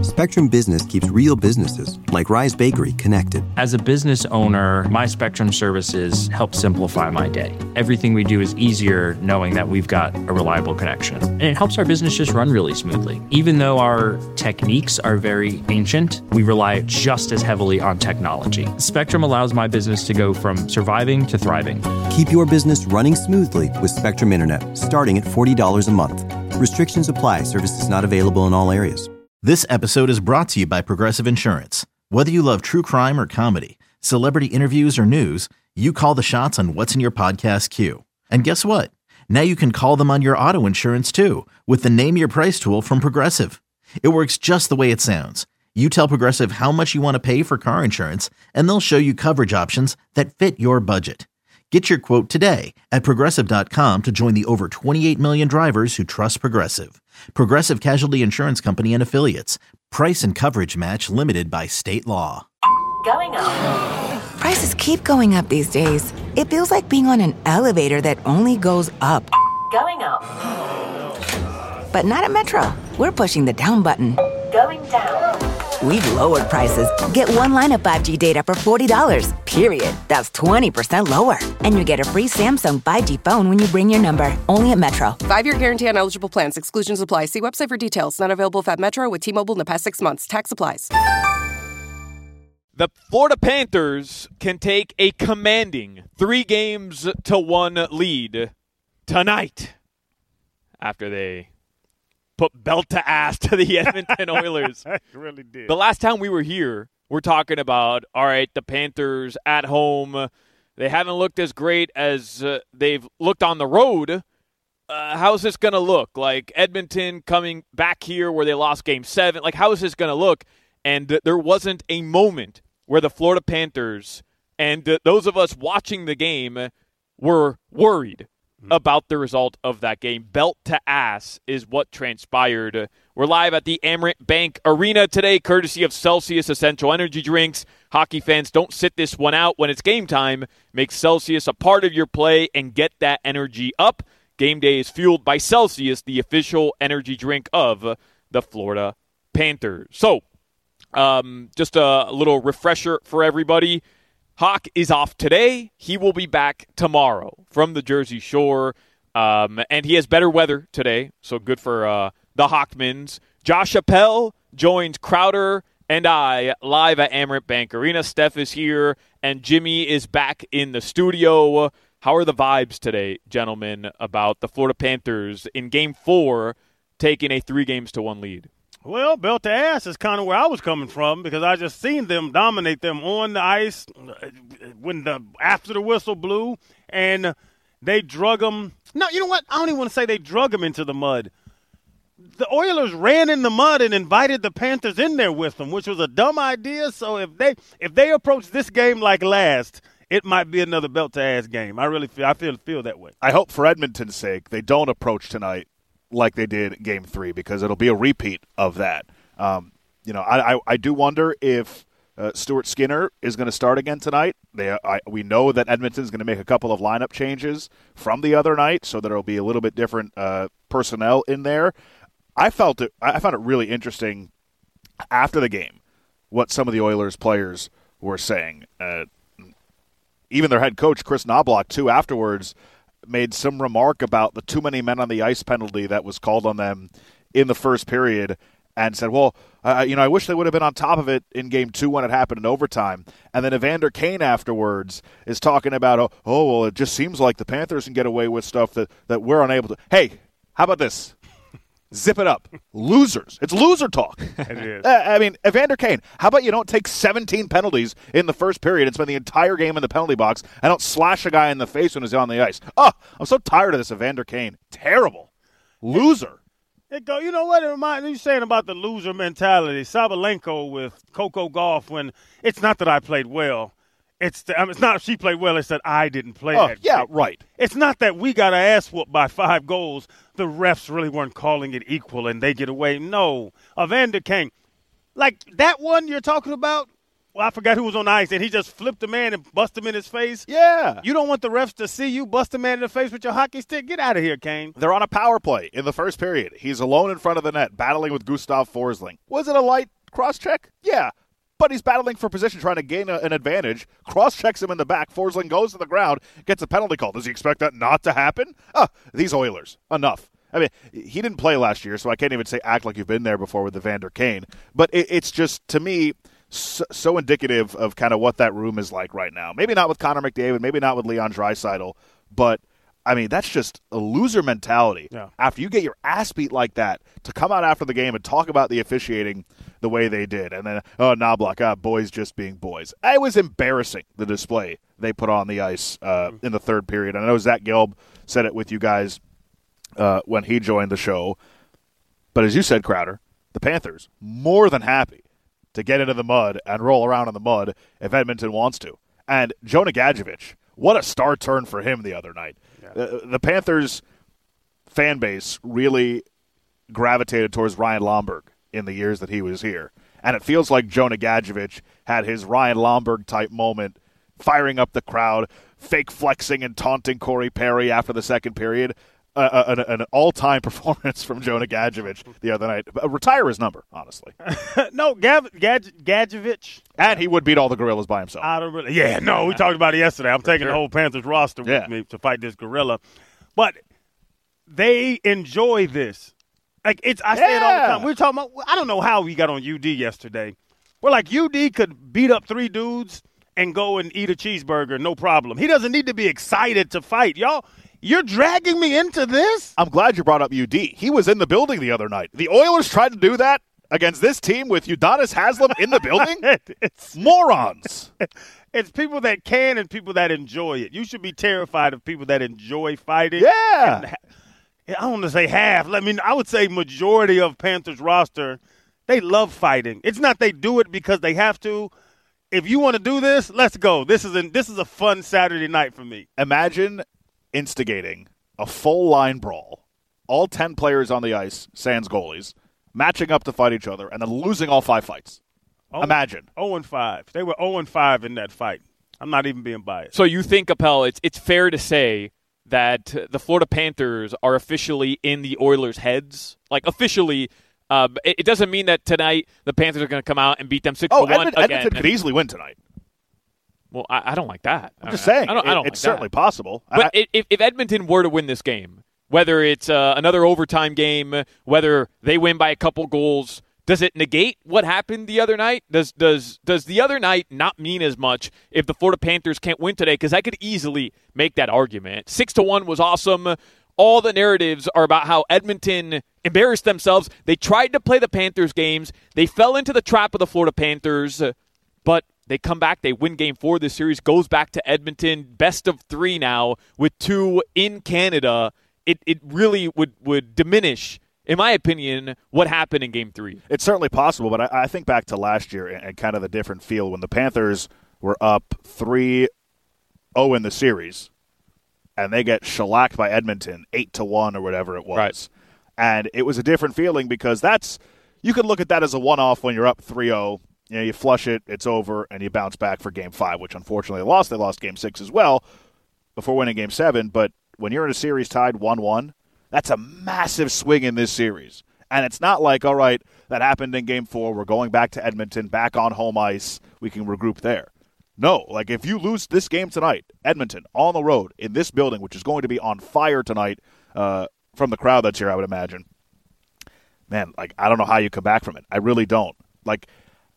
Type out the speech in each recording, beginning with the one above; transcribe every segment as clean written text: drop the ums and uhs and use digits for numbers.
Spectrum Business keeps real businesses, like Rise Bakery, connected. As a business owner, my Spectrum services help simplify my day. Everything we do is easier knowing that we've got a reliable connection. And it helps our business just run really smoothly. Even though our techniques are very ancient, we rely just as heavily on technology. Spectrum allows my business to go from surviving to thriving. Keep your business running smoothly with Spectrum Internet, starting at $40 a month. Restrictions apply. Services not available in all areas. This episode is brought to you by Progressive Insurance. Whether you love true crime or comedy, celebrity interviews or news, you call the shots on what's in your podcast queue. And guess what? Now you can call them on your auto insurance too with the Name Your Price tool from Progressive. It works just the way it sounds. You tell Progressive how much you want to pay for car insurance, and they'll show you coverage options that fit your budget. Get your quote today at Progressive.com to join the over 28 million drivers who trust Progressive. Progressive Casualty Insurance Company and Affiliates. Price and coverage match limited by state law. Going up. Prices keep going up these days. It feels like being on an elevator that only goes up. Going up. But not at Metro. We're pushing the down button. Going down. We've lowered prices. Get one line of 5G data for $40, period. That's 20% lower. And you get a free Samsung 5G phone when you bring your number. Only at Metro. 5-year guarantee on eligible plans. Exclusions apply. See website for details. Not available at Metro with T-Mobile in the past 6 months. Tax applies. The Florida Panthers can take a commanding 3-1 lead tonight after they put belt to ass to the Edmonton Oilers. I really did. The last time we were here, we're talking about, all right, the Panthers at home. They haven't looked as great as they've looked on the road. How's this going to look? Like Edmonton coming back here where they lost Game 7. Like, how is this going to look? And there wasn't a moment where the Florida Panthers and those of us watching the game were worried about the result of that game. Belt to ass is what transpired. We're live at the Amerant Bank Arena today, courtesy of Celsius Essential Energy Drinks. Hockey fans, don't sit this one out when it's game time. Make Celsius a part of your play and get that energy up. Game day is fueled by Celsius, the official energy drink of the Florida Panthers. So, just a little refresher for everybody. Hawk is off today. He will be back tomorrow from the Jersey Shore. And he has better weather today, so good for the Hawkmans. Josh Appel joins Crowder and I live at Amerant Bank Arena. Steph is here, and Jimmy is back in the studio. How are the vibes today, gentlemen, about the Florida Panthers in Game 4 taking a 3-1 lead? Well, belt to ass is kind of where I was coming from because I just seen them dominate them on the ice after the whistle blew, and they drug them. No, you know what? I don't even want to say they drug them into the mud. The Oilers ran in the mud and invited the Panthers in there with them, which was a dumb idea. So if they approach this game like last, it might be another belt to ass game. I feel that way. I hope for Edmonton's sake they don't approach tonight like they did in Game 3 because it'll be a repeat of that. I do wonder if Stuart Skinner is going to start again tonight. We know that Edmonton's going to make a couple of lineup changes from the other night, so that it'll be a little bit different personnel in there. I found it really interesting after the game what some of the Oilers players were saying. Even their head coach, Chris Knobloch, too, afterwards made some remark about the too many men on the ice penalty that was called on them in the first period and said, well, I wish they would have been on top of it in Game 2 when it happened in overtime. And then Evander Kane afterwards is talking about, it just seems like the Panthers can get away with stuff that we're unable to. Hey, how about this? Zip it up. Losers. It's loser talk. It is. Evander Kane, how about you don't take 17 penalties in the first period and spend the entire game in the penalty box and don't slash a guy in the face when he's on the ice? Oh, I'm so tired of this Evander Kane. Terrible. Loser. You know what it reminds me? You're saying about the loser mentality. Sabalenko with Coco Gauff when it's not that I played well. It's not she played well. It's that I didn't play that. Yeah, right. It's not that we got our ass whooped by 5 goals. The refs really weren't calling it equal and they get away. No. Evander Kane. Like that one you're talking about, well, I forgot who was on the ice, and he just flipped the man and bust him in his face. Yeah. You don't want the refs to see you bust a man in the face with your hockey stick? Get out of here, Kane. They're on a power play in the first period. He's alone in front of the net, battling with Gustav Forsling. Was it a light cross-check? Yeah. But he's battling for position, trying to gain an advantage. Cross-checks him in the back. Forsling goes to the ground, gets a penalty call. Does he expect that not to happen? These Oilers. Enough. I mean, he didn't play last year, so I can't even say act like you've been there before with Evander Kane. But it's just, to me, so indicative of kind of what that room is like right now. Maybe not with Connor McDavid, maybe not with Leon Draisaitl, but I mean, that's just a loser mentality. Yeah. After you get your ass beat like that, to come out after the game and talk about the officiating the way they did. And then, Knoblauch, boys just being boys. It was embarrassing, the display they put on the ice in the third period. I know Zach Gelb said it with you guys when he joined the show. But as you said, Crowder, the Panthers, more than happy to get into the mud and roll around in the mud if Edmonton wants to. And Jonah Gadjevich, what a star turn for him the other night. Yeah. The Panthers fan base really gravitated towards Ryan Lomberg in the years that he was here. And it feels like Jonah Gadjevich had his Ryan Lomberg-type moment, firing up the crowd, fake flexing and taunting Corey Perry after the second period. An all-time performance from Jonah Gadjevich the other night. Retire his number, honestly. No, Gadjevich. And he would beat all the gorillas by himself. We talked about it yesterday. I'm taking the whole Panthers roster with me to fight this gorilla. But they enjoy this. Like, I say it all the time. We're talking about, I don't know how we got on UD yesterday. We're like, UD could beat up 3 dudes and go and eat a cheeseburger, no problem. He doesn't need to be excited to fight. Y'all, you're dragging me into this? I'm glad you brought up UD. He was in the building the other night. The Oilers tried to do that against this team with Udonis Haslem in the building? It's morons. It's people that can and people that enjoy it. You should be terrified of people that enjoy fighting. Yeah. I don't want to say half. I would say majority of Panthers roster, they love fighting. It's not they do it because they have to. If you want to do this, let's go. This is a fun Saturday night for me. Imagine instigating a full line brawl, all 10 players on the ice, sans goalies, matching up to fight each other, and then losing all 5 fights. Imagine. 0-5. They were 0-5 in that fight. I'm not even being biased. So you think, Appel, it's fair to say that the Florida Panthers are officially in the Oilers' heads? Like, officially, it doesn't mean that tonight the Panthers are going to come out and beat them 6-1 again. Edmonton could easily win tonight. Well, I don't like that. I'm just saying. It's certainly possible. But if Edmonton were to win this game, whether it's another overtime game, whether they win by a couple goals, does it negate what happened the other night? Does the other night not mean as much if the Florida Panthers can't win today? Because I could easily make that argument. 6-1 was awesome. All the narratives are about how Edmonton embarrassed themselves. They tried to play the Panthers games. They fell into the trap of the Florida Panthers, but they come back. They win Game 4 of this series. Goes back to Edmonton. Best of 3 now with 2 in Canada. It really would diminish, in my opinion, what happened in Game 3. It's certainly possible, but I think back to last year and kind of the different feel when the Panthers were up 3-0 in the series, and they get shellacked by Edmonton 8-1 or whatever it was. Right. And it was a different feeling because you could look at that as a one-off when you're up 3-0. You flush it, it's over, and you bounce back for Game 5, which unfortunately they lost. They lost Game 6 as well before winning Game 7. But when you're in a series tied 1-1, that's a massive swing in this series. And it's not like, all right, that happened in Game 4. We're going back to Edmonton, back on home ice. We can regroup there. No, like if you lose this game tonight, Edmonton, on the road, in this building, which is going to be on fire tonight from the crowd that's here, I would imagine. Man, like I don't know how you come back from it. I really don't. Like,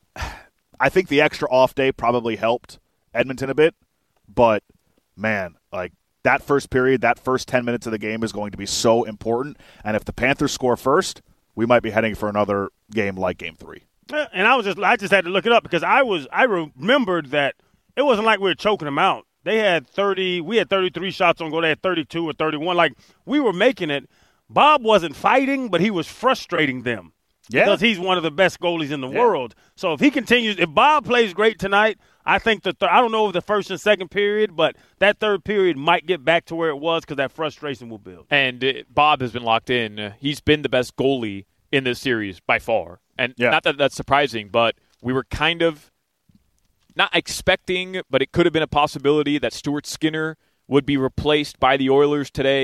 I think the extra off day probably helped Edmonton a bit, but man, like that first period, that first 10 minutes of the game is going to be so important. And if the Panthers score first, we might be heading for another game like Game 3. And I just had to look it up because I remembered that it wasn't like we were choking them out. We had 33 shots on goal. They had 32 or 31. Like we were making it. Bob wasn't fighting, but he was frustrating them. Yeah. Because he's one of the best goalies in the world. So if he continues, if Bob plays great tonight, I think I don't know if the first and second period, but that third period might get back to where it was because that frustration will build. And Bob has been locked in. He's been the best goalie in this series by far. And not that that's surprising, but we were kind of not expecting, but it could have been a possibility that Stuart Skinner would be replaced by the Oilers today.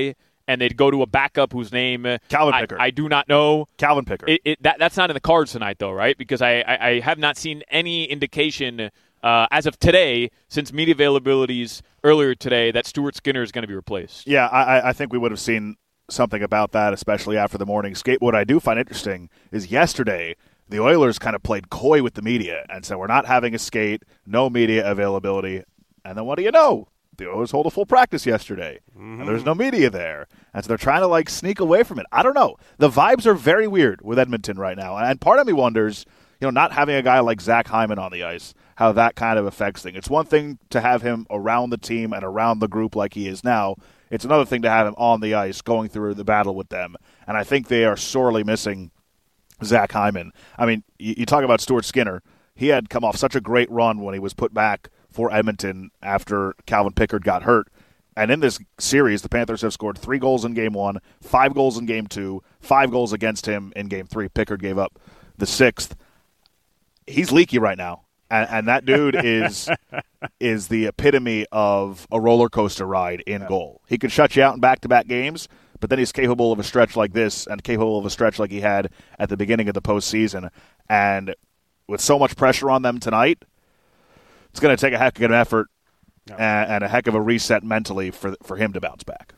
and they'd go to a backup whose name Calvin Pickard. I do not know. Calvin Pickard. That's not in the cards tonight, though, right? Because I have not seen any indication as of today, since media availabilities earlier today, that Stuart Skinner is going to be replaced. Yeah, I think we would have seen something about that, especially after the morning skate. What I do find interesting is yesterday the Oilers kind of played coy with the media and said, we're not having a skate, no media availability. And then what do you know? The Oilers hold a full practice yesterday, and there's no media there. And so they're trying to, sneak away from it. I don't know. The vibes are very weird with Edmonton right now. And part of me wonders, not having a guy like Zach Hyman on the ice, how that kind of affects things. It's one thing to have him around the team and around the group like he is now. It's another thing to have him on the ice going through the battle with them. And I think they are sorely missing Zach Hyman. I mean, you talk about Stuart Skinner. He had come off such a great run when he was put back for Edmonton after Calvin Pickard got hurt. And in this series, the Panthers have scored 3 goals in Game 1, 5 goals in Game 2, 5 goals against him in Game 3. Pickard gave up the 6th. He's leaky right now. And that dude is the epitome of a roller coaster ride in goal. He can shut you out in back-to-back games, but then he's capable of a stretch like this and capable of a stretch like he had at the beginning of the postseason. And with so much pressure on them tonight, it's going to take a heck of an effort and a heck of a reset mentally for him to bounce back.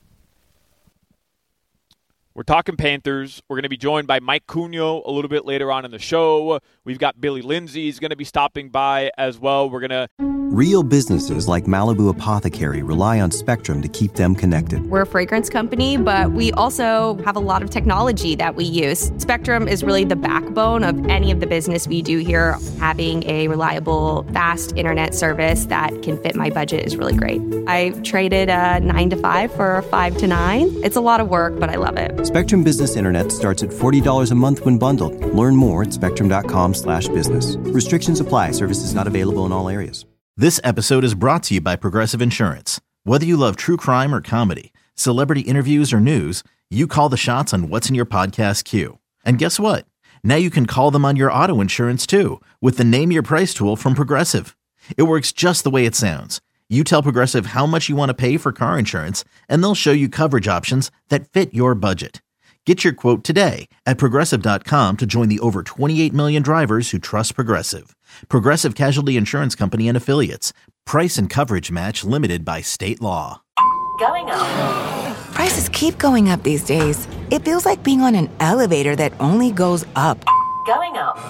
We're talking Panthers. We're going to be joined by Mike Cugno a little bit later on in the show. We've got Billy Lindsay. He's going to be stopping by as well. We're going to... Real businesses like Malibu Apothecary rely on Spectrum to keep them connected. We're a fragrance company, but we also have a lot of technology that we use. Spectrum is really the backbone of any of the business we do here. Having a reliable, fast internet service that can fit my budget is really great. I traded a 9 to 5 for a 5 to 9. It's a lot of work, but I love it. Spectrum Business Internet starts at $40 a month when bundled. Learn more at spectrum.com/business. Restrictions apply. Services not available in all areas. This episode is brought to you by Progressive Insurance. Whether you love true crime or comedy, celebrity interviews or news, you call the shots on what's in your podcast queue. And guess what? Now you can call them on your auto insurance too with the Name Your Price tool from Progressive. It works just the way it sounds. You tell Progressive how much you want to pay for car insurance, and they'll show you coverage options that fit your budget. Get your quote today at Progressive.com to join the over 28 million drivers who trust Progressive. Progressive Casualty Insurance Company and Affiliates. Price and coverage match limited by state law. Going up. Prices keep going up these days. It feels like being on an elevator that only goes up. Going up.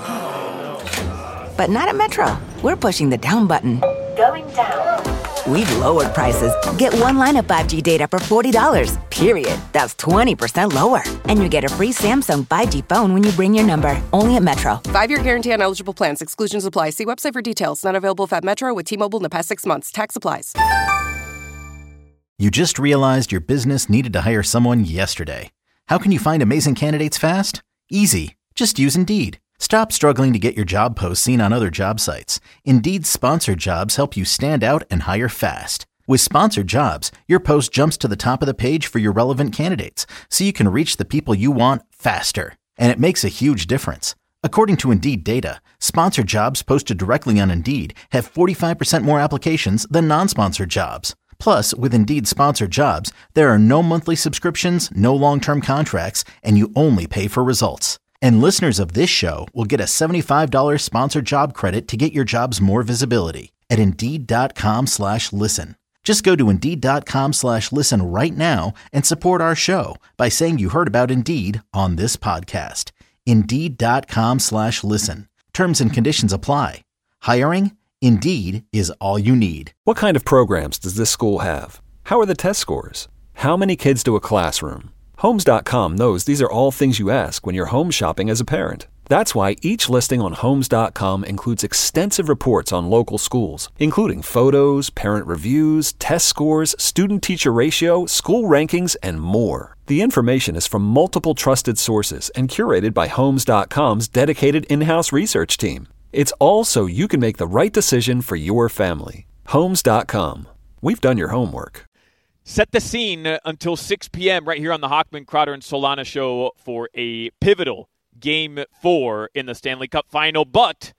But not at Metro. We're pushing the down button. Going down. We've lowered prices. Get one line of 5G data for $40, period. That's 20% lower. And you get a free Samsung 5G phone when you bring your number. Only at Metro. 5-year guarantee on eligible plans. Exclusions apply. See website for details. Not available if at Metro with T-Mobile in the past 6 months. Tax applies. You just realized your business needed to hire someone yesterday. How can you find amazing candidates fast? Easy. Just use Indeed. Stop struggling to get your job posts seen on other job sites. Indeed's sponsored jobs help you stand out and hire fast. With sponsored jobs, your post jumps to the top of the page for your relevant candidates, so you can reach the people you want faster. And it makes a huge difference. According to Indeed data, sponsored jobs posted directly on Indeed have 45% more applications than non-sponsored jobs. Plus, with Indeed sponsored jobs, there are no monthly subscriptions, no long-term contracts, and you only pay for results. And listeners of this show will get a $75 sponsored job credit to get your jobs more visibility at Indeed.com/listen. Just go to Indeed.com/listen right now and support our show by saying you heard about Indeed on this podcast. Indeed.com/listen. Terms and conditions apply. Hiring? Indeed is all you need. What kind of programs does this school have? How are the test scores? How many kids do a classroom? Homes.com knows these are all things you ask when you're home shopping as a parent. That's why each listing on Homes.com includes extensive reports on local schools, including photos, parent reviews, test scores, student-teacher ratio, school rankings, and more. The information is from multiple trusted sources and curated by Homes.com's dedicated in-house research team. It's all so you can make the right decision for your family. Homes.com. We've done your homework. Set the scene until 6 p.m. right here on the Hochman, Crowder, and Solana show for a pivotal Game 4 in the Stanley Cup Final. But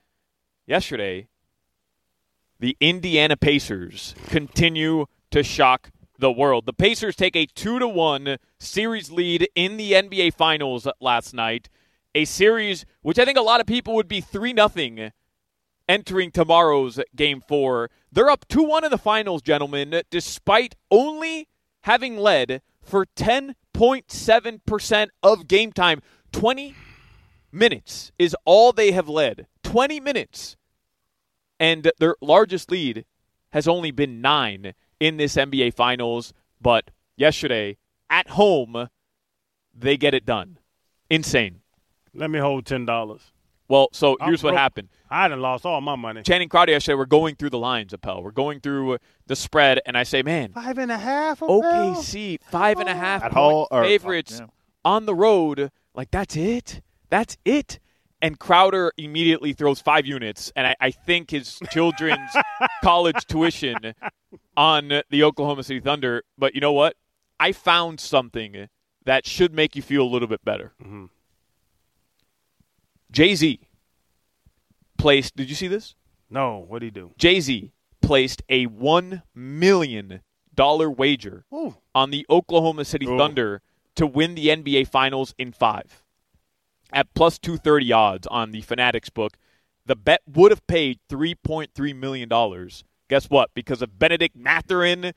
yesterday, the Indiana Pacers continue to shock the world. The Pacers take a 2-1 series lead in the NBA Finals last night. A series which I think a lot of people would be 3-0 entering tomorrow's Game 4. They're up 2-1 in the finals, gentlemen, despite only having led for 10.7% of game time. 20 minutes is all they have led. 20 minutes. And their largest lead has only been 9 in this NBA Finals. But yesterday, at home, they get it done. Insane. Let me hold $10. Well, so here's what happened. I done lost all my money. Channing Crowder yesterday, we're going through the lines, Appel. We're going through the spread, and I say, man, 5.5. OKC, 5.5 at home favorites on the road. Like, that's it? That's it? And Crowder immediately throws 5 units, and I think his children's college tuition on the Oklahoma City Thunder. But you know what? I found something that should make you feel a little bit better. Mm-hmm. Jay-Z placed, did you see this? No, what'd he do? Jay-Z placed a $1 million wager on the Oklahoma City Thunder to win the NBA Finals in 5. At plus 230 odds on the Fanatics book, the bet would have paid $3.3 million. Guess what? Because of Benedict Mathurin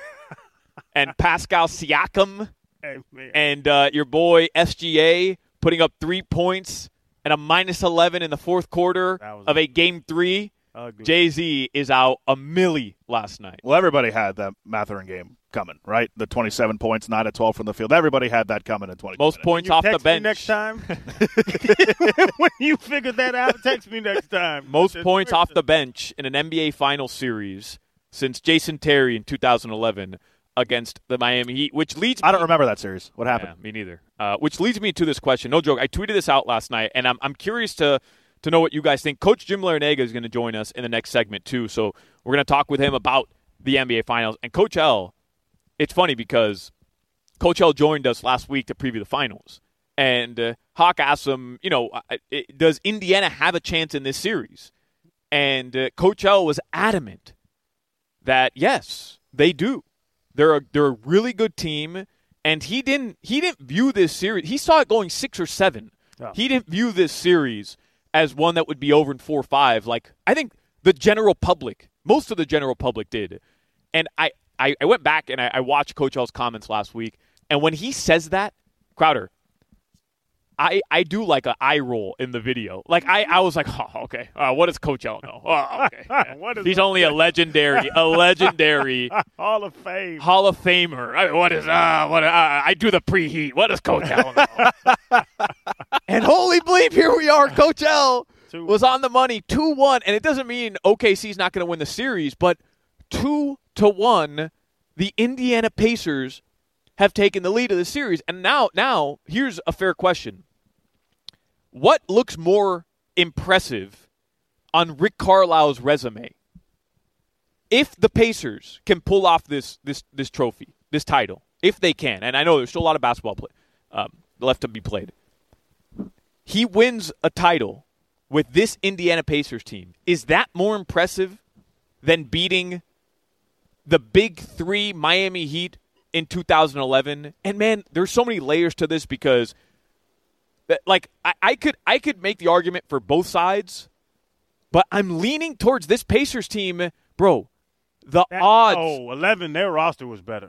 and Pascal Siakam and your boy SGA putting up 3 points and a minus 11 in the fourth quarter of a Game 3. Jay-Z is out a milli last night. Well, everybody had that Mathurin game coming, right? The 27 points, 9 of 12 from the field. Everybody had that coming in 20 Most minutes. points off the bench. Next time, when you figure that out, text me next time. Most points off the bench in an NBA Finals series since Jason Terry in 2011 against the Miami Heat, which leads me... I don't remember that series. What happened? Yeah, me neither. Which leads me to this question. No joke. I tweeted this out last night, and I'm curious to know what you guys think. Coach Jim Larinaga is going to join us in the next segment, too. So we're going to talk with him about the NBA Finals. And Coach L, it's funny because Coach L joined us last week to preview the Finals. And Hawk asked him, does Indiana have a chance in this series? And Coach L was adamant that, yes, they do. They're a really good team. And he didn't view this series. He saw it going 6 or 7. Oh. He didn't view this series as one that would be over in 4 or 5. Like, I think the general public, most of the general public did. And I went back and I watched Coach L's comments last week. And when he says that, Crowder, I do like an eye roll in the video. Like, I was like, oh, okay. What does Coach L know? Oh, okay. He's only a legendary Hall of Fame. Hall of Famer. I do the preheat. What does Coach L know? And holy bleep, here we are. Coach L was on the money, 2-1. And it doesn't mean OKC's not going to win the series, but 2-1, the Indiana Pacers have taken the lead of the series. And now here's a fair question. What looks more impressive on Rick Carlisle's resume? If the Pacers can pull off this trophy, this title, if they can, and I know there's still a lot of basketball left to be played, he wins a title with this Indiana Pacers team. Is that more impressive than beating the Big Three Miami Heat in 2011? And man, there's so many layers to this because, like, I could make the argument for both sides, but I'm leaning towards this Pacers team, bro. Odds. 11, their roster was better.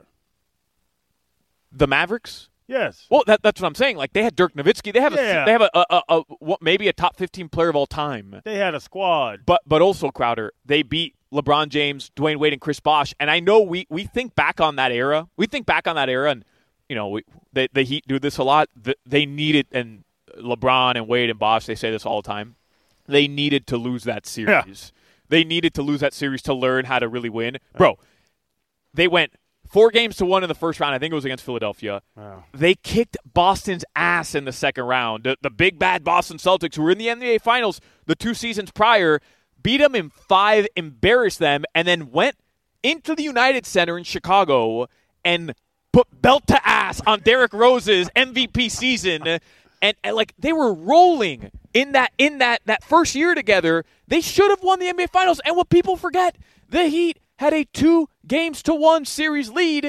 The Mavericks? Yes. Well, that's what I'm saying. Like, they had Dirk Nowitzki. They have a maybe a top 15 player of all time. They had a squad. But also, Crowder, they beat LeBron James, Dwayne Wade, and Chris Bosh. And I know we think back on that era. And, the Heat do this a lot. They needed, and LeBron and Wade and Bosh, they say this all the time, they needed to lose that series. Yeah. They needed to lose that series to learn how to really win. Bro, they went 4-1 in the first round. I think it was against Philadelphia. Wow. They kicked Boston's ass in the second round. The big, bad Boston Celtics, who were in the NBA Finals the 2 seasons prior, beat them in 5, embarrassed them, and then went into the United Center in Chicago and put belt to ass on Derrick Rose's MVP season. And like, they were rolling in that first year together. They should have won the NBA Finals. And what people forget, the Heat had a 2-1 series lead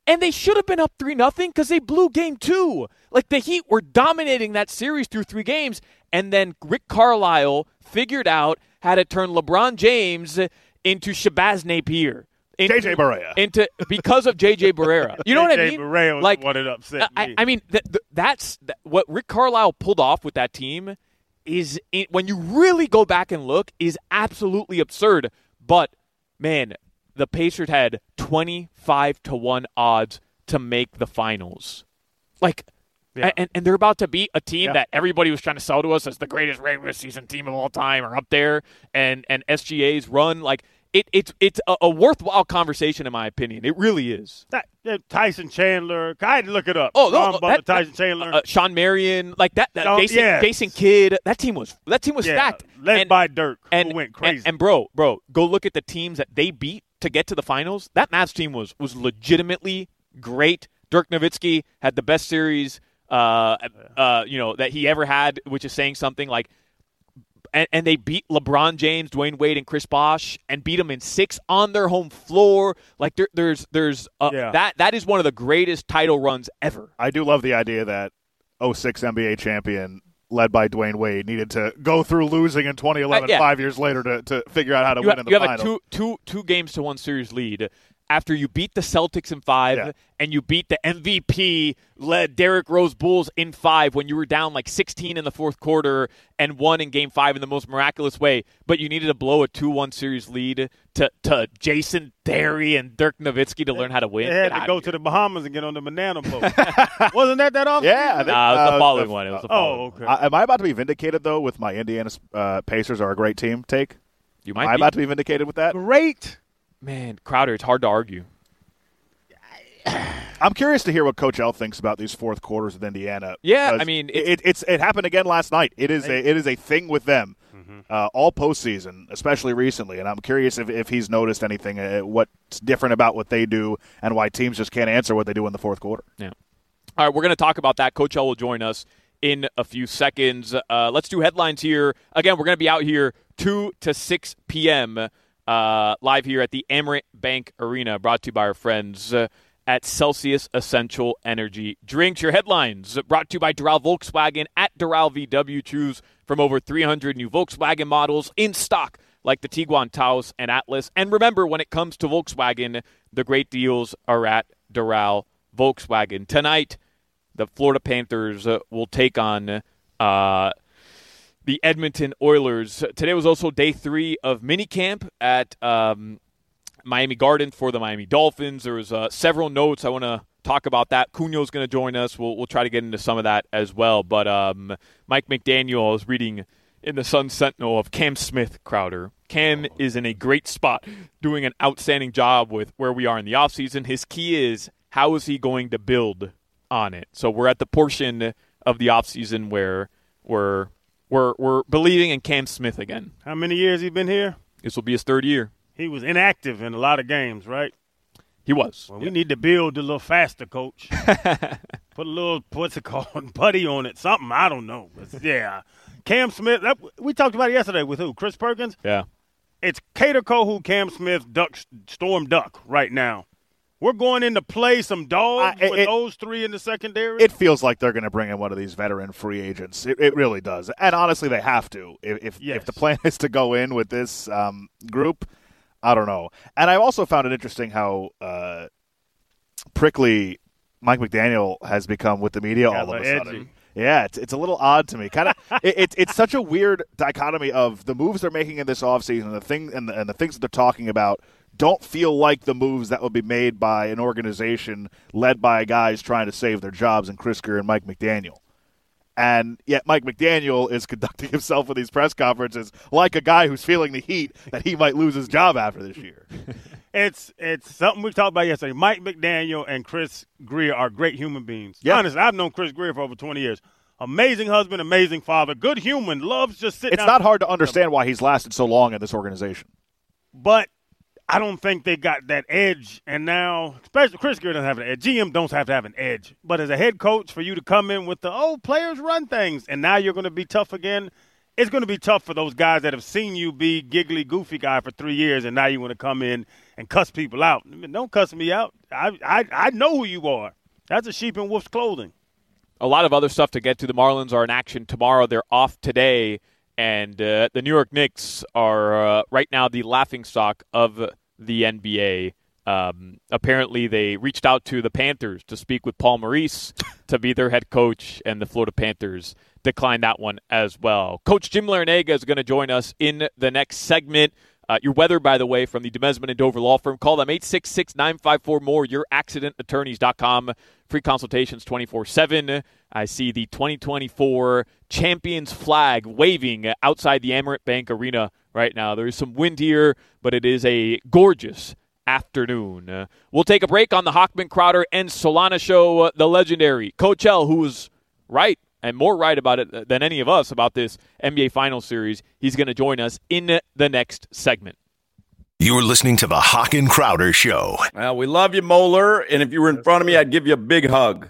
And they should have been up 3-0 because they blew game 2. Like, the Heat were dominating that series through 3 games, and then Rick Carlisle figured out how to turn LeBron James into Shabazz Napier. J.J. Barea. Because of J.J. Barrera. You know what I mean? J.J. Barea was what it upset me. I mean, that's what Rick Carlisle pulled off with that team is, when you really go back and look, is absolutely absurd. But, man, the Pacers had 25-1 odds to make the finals. Like, yeah. and they're about to beat a team that everybody was trying to sell to us as the greatest regular season team of all time, or up there, and SGA's run. Like, it's a worthwhile conversation, in my opinion. It really is. Tyson Chandler. I had to look it up. Tyson Chandler. Sean Marion. Like that Jason Kidd. That team was stacked. Led by Dirk, who went crazy. And bro, go look at the teams that they beat to get to the finals. That Mavs team was legitimately great. Dirk Nowitzki had the best series that he ever had, which is saying something. Like, and they beat LeBron James, Dwayne Wade, and Chris Bosh, and beat them in 6 on their home floor. Like, that is one of the greatest title runs ever. I do love the idea that 06 NBA champion, led by Dwayne Wade, needed to go through losing in 2011 5 years later to figure out how to win in the final. You have a 2 games to 1 series lead after you beat the Celtics in 5 and you beat the MVP-led Derrick Rose Bulls in 5 when you were down like 16 in the fourth quarter and won in Game 5 in the most miraculous way. But you needed to blow a 2-1 series lead to Jason Terry and Dirk Nowitzki to learn how to win. They had to go to the Bahamas and get on the banana boat. Wasn't that often? Yeah. It was the following one. Okay. Am I about to be vindicated, though, with my Indiana Pacers are a great team take? You might Am I about to be vindicated with that? Great. Man, Crowder, it's hard to argue. I'm curious to hear what Coach L thinks about these fourth quarters with Indiana. Yeah, I mean, it happened again last night. It is a thing with them, all postseason, especially recently. And I'm curious if he's noticed anything, what's different about what they do, and why teams just can't answer what they do in the fourth quarter. Yeah. All right, we're going to talk about that. Coach L will join us in a few seconds. Let's do headlines here. Again, we're going to be out here 2 to 6 p.m. Live here at the Amerant Bank Arena, brought to you by our friends at Celsius Essential Energy Drinks. Your headlines brought to you by Doral Volkswagen at Doral VW. Choose from over 300 new Volkswagen models in stock, like the Tiguan, Taos, and Atlas. And remember, when it comes to Volkswagen, the great deals are at Doral Volkswagen. Tonight, the Florida Panthers will take on the Edmonton Oilers. Today was also day 3 of minicamp at Miami Gardens for the Miami Dolphins. There was several notes. I want to talk about that. Cunha's going to join us. We'll try to get into some of that as well. But Mike McDaniel, I was reading in the Sun Sentinel of Cam Smith, Crowder. Cam is in a great spot, doing an outstanding job with where we are in the offseason. His key is, how is he going to build on it? So we're at the portion of the offseason where we're believing in Cam Smith again. How many years he been here? This will be his 3rd year. He was inactive in a lot of games, right? He was. Well, we need to build a little faster, Coach. Put a little, what's it called, putty on it, something, I don't know. But yeah. Cam Smith, we talked about it yesterday with who? Chris Perkins? Yeah. It's Kader Kohou, Cam Smith, Storm Duck right now. We're going in to play some dogs with those 3 in the secondary. It feels like they're going to bring in one of these veteran free agents. It really does. And honestly, they have to. If the plan is to go in with this group, I don't know. And I also found it interesting how prickly Mike McDaniel has become with the media all of a sudden. Yeah, it's a little odd to me. Kind of, it's such a weird dichotomy of the moves they're making in this offseason and the things that they're talking about don't feel like the moves that would be made by an organization led by guys trying to save their jobs in Chris Grier and Mike McDaniel. And yet Mike McDaniel is conducting himself in these press conferences like a guy who's feeling the heat that he might lose his job after this year. It's something we talked about yesterday. Mike McDaniel and Chris Grier are great human beings. Yep. Honestly, I've known Chris Grier for over 20 years. Amazing husband, amazing father, good human, loves just sitting It's not hard to understand why he's lasted so long in this organization. But I don't think they got that edge. And now, especially Chris Grier doesn't have an edge. GM don't have to have an edge. But as a head coach, for you to come in with players run things, and now you're going to be tough again, it's going to be tough for those guys that have seen you be giggly, goofy guy for 3 years, and now you want to come in and cuss people out. Don't cuss me out. I know who you are. That's a sheep in wolf's clothing. A lot of other stuff to get to. The Marlins are in action tomorrow. They're off today. And the New York Knicks are right now the laughingstock of the NBA. Apparently, they reached out to the Panthers to speak with Paul Maurice to be their head coach, and the Florida Panthers declined that one as well. Coach Jim Larrañaga is going to join us in the next segment. Your weather, by the way, from the Demesman and Dover Law Firm. Call them 866-954-MORE, youraccidentattorneys.com. Free consultations 24/7. I see the 2024 Champions flag waving outside the Amerant Bank Arena right now. There is some wind here, but it is a gorgeous afternoon. We'll take a break on the Hochman, Crowder, and Solana show. The legendary Coach L, who was right and more right about it than any of us about this NBA Finals series. He's going to join us in the next segment. You're listening to the Hawk and Crowder Show. Well, we love you, Moeller, and if you were in front of me, I'd give you a big hug.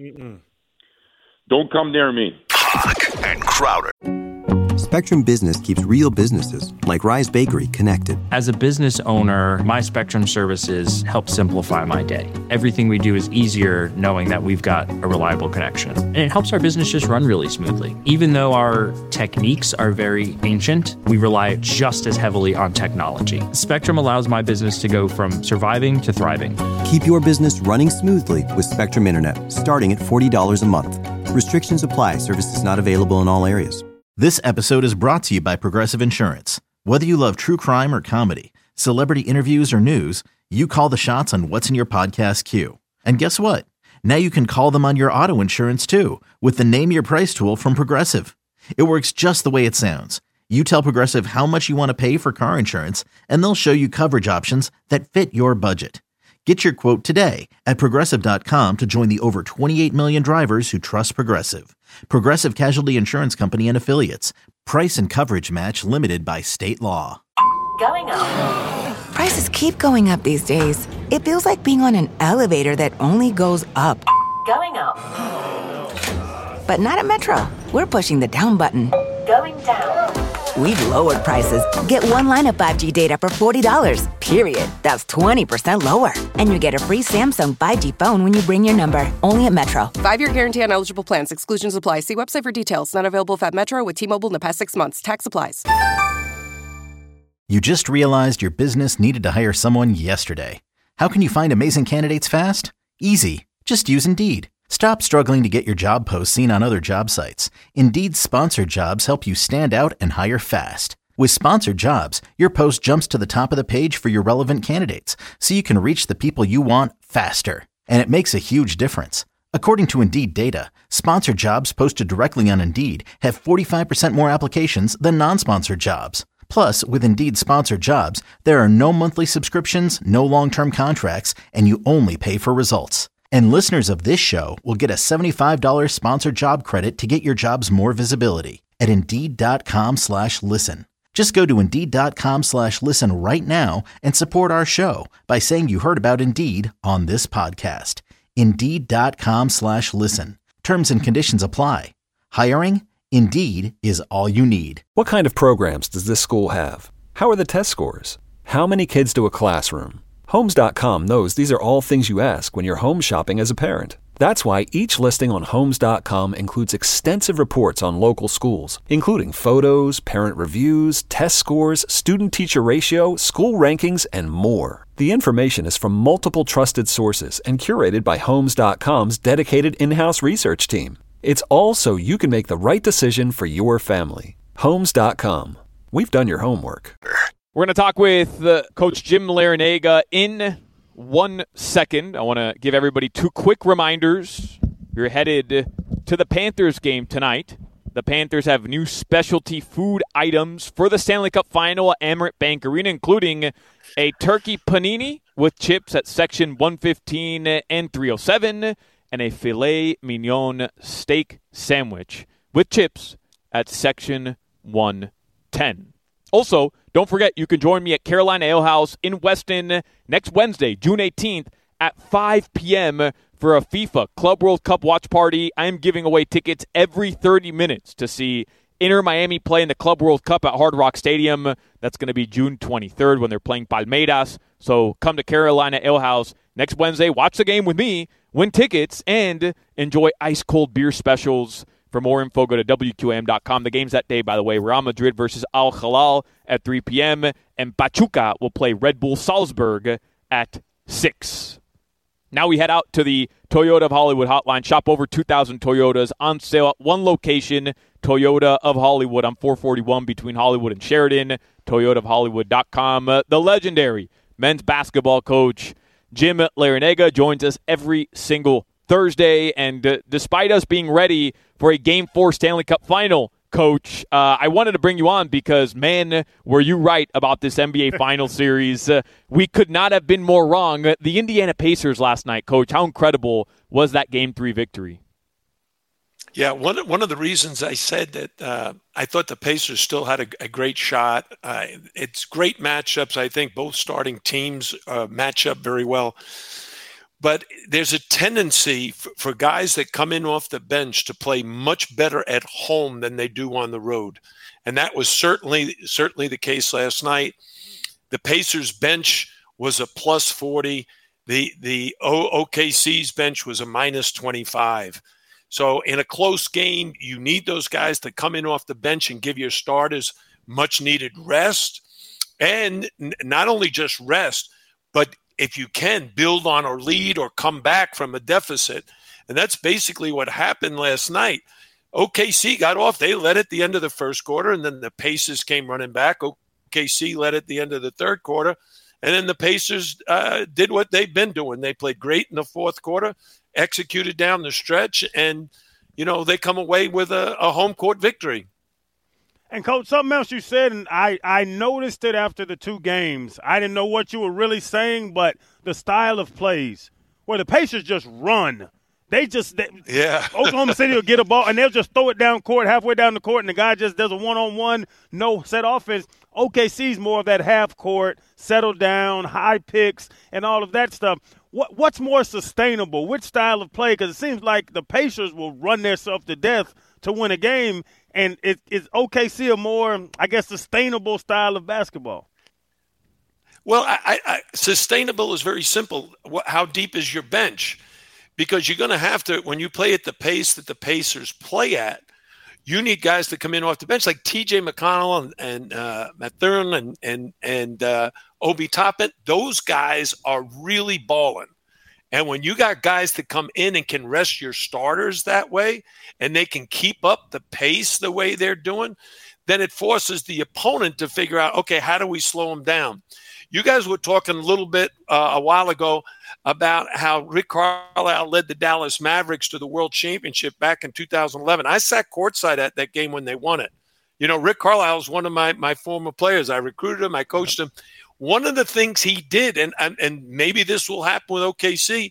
Don't come near me. Hawk and Crowder. Spectrum Business keeps real businesses, like Rise Bakery, connected. As a business owner, my Spectrum services help simplify my day. Everything we do is easier knowing that we've got a reliable connection. And it helps our business just run really smoothly. Even though our techniques are very ancient, we rely just as heavily on technology. Spectrum allows my business to go from surviving to thriving. Keep your business running smoothly with Spectrum Internet, starting at $40 a month. Restrictions apply. Services not available in all areas. This episode is brought to you by Progressive Insurance. Whether you love true crime or comedy, celebrity interviews or news, you call the shots on what's in your podcast queue. And guess what? Now you can call them on your auto insurance too with the Name Your Price tool from Progressive. It works just the way it sounds. You tell Progressive how much you want to pay for car insurance, and they'll show you coverage options that fit your budget. Get your quote today at Progressive.com to join the over 28 million drivers who trust Progressive. Progressive Casualty Insurance Company and Affiliates. Price and coverage match limited by state law. Going up. Prices keep going up these days. It feels like being on an elevator that only goes up. Going up. But not at Metro. We're pushing the down button. Going down. We've lowered prices. Get one line of 5G data for $40, period. That's 20% lower. And you get a free Samsung 5G phone when you bring your number. Only at Metro. 5-year guarantee on eligible plans. Exclusions apply. See website for details. Not available at Metro with T-Mobile in the past 6 months. Tax applies. You just realized your business needed to hire someone yesterday. How can you find amazing candidates fast? Easy. Just use Indeed. Stop struggling to get your job posts seen on other job sites. Indeed's sponsored jobs help you stand out and hire fast. With sponsored jobs, your post jumps to the top of the page for your relevant candidates, so you can reach the people you want faster. And it makes a huge difference. According to Indeed data, sponsored jobs posted directly on Indeed have 45% more applications than non-sponsored jobs. Plus, with Indeed sponsored jobs, there are no monthly subscriptions, no long-term contracts, and you only pay for results. And listeners of this show will get a $75 sponsored job credit to get your jobs more visibility at Indeed.com/listen. Just go to Indeed.com/listen right now and support our show by saying you heard about Indeed on this podcast. Indeed.com/listen. Terms and conditions apply. Hiring? Indeed is all you need. What kind of programs does this school have? How are the test scores? How many kids do a classroom? Homes.com knows these are all things you ask when you're home shopping as a parent. That's why each listing on Homes.com includes extensive reports on local schools, including photos, parent reviews, test scores, student-teacher ratio, school rankings, and more. The information is from multiple trusted sources and curated by Homes.com's dedicated in-house research team. It's all so you can make the right decision for your family. Homes.com. We've done your homework. We're going to talk with Coach Jim Larrañaga in 1 second. I want to give everybody 2 quick reminders. You're headed to the Panthers game tonight. The Panthers have new specialty food items for the Stanley Cup Final at Amerant Bank Arena, including a turkey panini with chips at section 115 and 307, and a filet mignon steak sandwich with chips at section 110. Also, don't forget, you can join me at Carolina Ale House in Weston next Wednesday, June 18th at 5 p.m. for a FIFA Club World Cup watch party. I am giving away tickets every 30 minutes to see Inter Miami play in the Club World Cup at Hard Rock Stadium. That's going to be June 23rd when they're playing Palmeiras. So come to Carolina Ale House Next Wednesday, watch the game with me, win tickets, and enjoy ice-cold beer specials. For more info, go to WQAM.com. The game's that day, by the way. Real Madrid versus Al Hilal at 3 p.m., and Pachuca will play Red Bull Salzburg at 6. Now we head out to the Toyota of Hollywood hotline. Shop over 2,000 Toyotas on sale at one location, Toyota of Hollywood on 441 between Hollywood and Sheridan, toyotaofhollywood.com. The legendary men's basketball coach, Jim Larinaga, joins us every single Thursday. And despite us being ready for a Game 4 Stanley Cup final, Coach, I wanted to bring you on because, man, were you right about this NBA Final Series. We could not have been more wrong. The Indiana Pacers last night, Coach, how incredible was that Game 3 victory? Yeah, one of the reasons I said that I thought the Pacers still had a great shot. It's great matchups. I think both starting teams match up very well. But there's a tendency for guys that come in off the bench to play much better at home than they do on the road. And that was certainly the case last night. The Pacers bench was a plus 40. The OKC's bench was a minus 25. So in a close game, you need those guys to come in off the bench and give your starters much needed rest. And not only just rest, but if you can, build on or lead or come back from a deficit. And that's basically what happened last night. OKC got off. They led at the end of the first quarter, and then the Pacers came running back. OKC led at the end of the third quarter, and then the Pacers did what they've been doing. They played great in the fourth quarter, executed down the stretch, and, they come away with a home court victory. And, Coach, something else you said, and I noticed it after the two games. I didn't know what you were really saying, but the style of plays where the Pacers just run. Oklahoma City will get a ball, and they'll just throw it down court, halfway down the court, and the guy just does a one-on-one, no set offense. OKC's more of that half court, settle down, high picks, and all of that stuff. What's more sustainable? Which style of play? Because it seems like the Pacers will run themselves to death to win a game, and is OKC a more, I guess, sustainable style of basketball? Well, I sustainable is very simple. How deep is your bench? Because you're going to have to, when you play at the pace that the Pacers play at, you need guys to come in off the bench like T.J. McConnell and Mathurin and Obi Toppin. Those guys are really balling. And when you got guys that come in and can rest your starters that way, and they can keep up the pace the way they're doing, then it forces the opponent to figure out, okay, how do we slow them down? You guys were talking a little bit a while ago about how Rick Carlisle led the Dallas Mavericks to the World Championship back in 2011. I sat courtside at that game when they won it. Rick Carlisle is one of my former players. I recruited him. I coached him. One of the things he did, and maybe this will happen with OKC,